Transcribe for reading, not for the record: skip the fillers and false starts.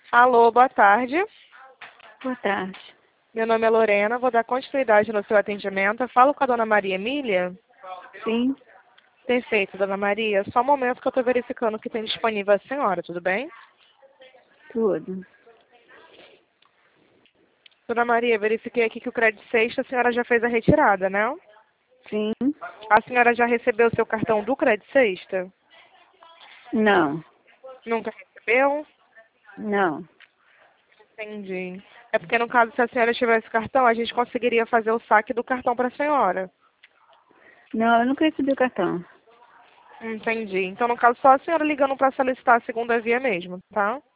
Alô, boa tarde. Boa tarde. Meu nome é Lorena, vou dar continuidade no seu atendimento. Eu falo com a dona Maria Emília? Sim, Perfeito, dona Maria. Só um momento que eu estou verificando o que tem disponível a senhora, tudo bem? tudo. Dona Maria, verifiquei aqui que o crédito sexta a senhora já fez a retirada, né? Sim, A senhora já recebeu o seu cartão do crédito sexta? não, Nunca recebeu? não. Entendi. É porque no caso, se a senhora tivesse cartão, a gente conseguiria fazer o saque do cartão para a senhora. Não, eu nunca recebi o cartão. Entendi. Então, no caso, só a senhora ligando para solicitar a segunda via mesmo, tá?